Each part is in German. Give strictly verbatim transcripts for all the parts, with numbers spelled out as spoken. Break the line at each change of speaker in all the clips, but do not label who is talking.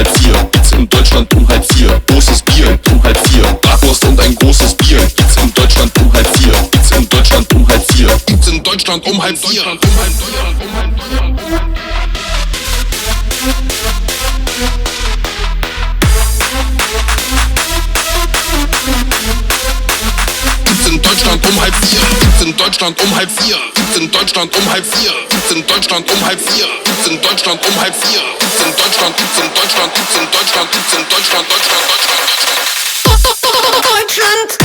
halb vier. Gibt's in Deutschland um halb vier. Großes Bier um halb vier. Bratwurst und ein großes Bier. Gibt's in Deutschland um halb vier. Gibt's in Deutschland um halb vier. Gibt's in Deutschland um halb vier. Gibt's in Deutschland um halb vier. Gibt's in Deutschland um halb vier. Gibt's in Deutschland um halb vier. Gibt's in Deutschland um halb vier. Gibt's in Deutschland um halb vier. Gibt's in Deutschland, gibt's in Deutschland, gibt's in Deutschland, gibt's in Deutschland, Deutschland, Deutschland, Deutschland.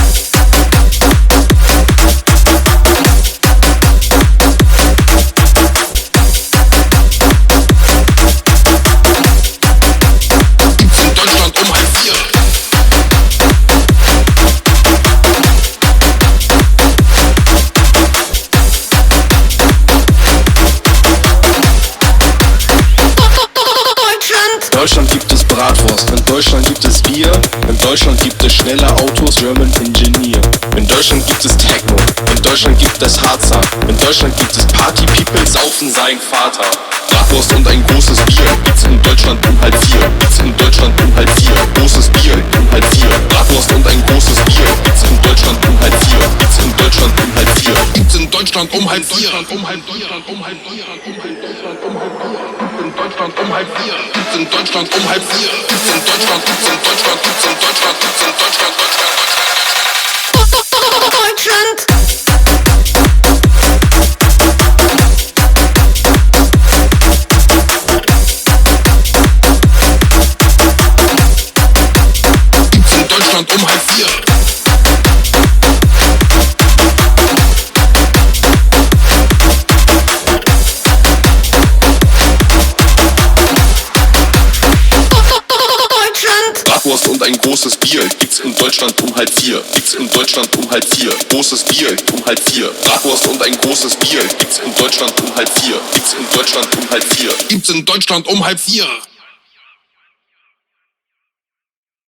In Deutschland gibt es Bratwurst, in Deutschland gibt es Bier, in Deutschland gibt es schnelle Autos, German Engineer. In Deutschland gibt es Techno, in Deutschland gibt es Harzer, in Deutschland gibt es Party People, saufen sein Vater. Bratwurst und ein großes Bier, gibt's in Deutschland um halb vier. Gibt's in Deutschland um halb vier, großes Bier um halb vier. Bratwurst und ein großes Bier, gibt's in Deutschland um halb vier. Gibt's in Deutschland um halb vier. Gibt's in Deutschland um halb vier. Um halb Deutschland, um halb Deutschland, um halb Deutschland, um halb Deutschland, um halb vier. Gibt's in Deutschland um halb vier. Gibt's in Deutschland, gibt's in Deutschland, gibt's in Deutschland, gibt's in Deutschland, Deutschland, Deutschland. Gibt's in Deutschland um halb vier. Bratwurst und ein großes Bier, gibt's in Deutschland um halb vier. Gibt's in Deutschland um halb vier. Großes Bier um halb vier. Bratwurst und ein großes Bier, gibt's in Deutschland um halb vier. Gibt's in Deutschland um halb vier. Gibt's in Deutschland um halb vier.